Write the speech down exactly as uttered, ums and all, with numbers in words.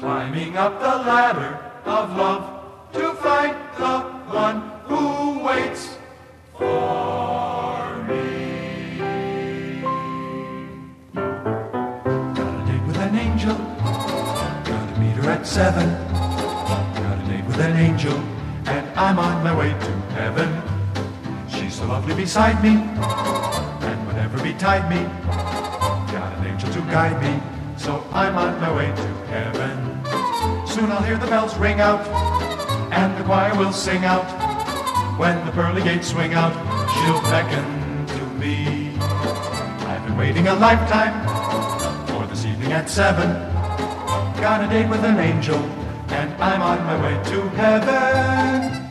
climbing up the ladder of love to find the one who waits for me. Got a date with an angel, gonna meet her at seven. Got a date with an angel, and I'm on my way to heaven. She's so lovely beside me, and whatever betide me, got an angel to guide me, so I'm on my way to heaven. Soon I'll hear the bells ring out, and the choir will sing out. When the pearly gates swing out, she'll beckon to me. I've been waiting a lifetime for this evening at seven. Got a date with an angel, and I'm on my way to heaven.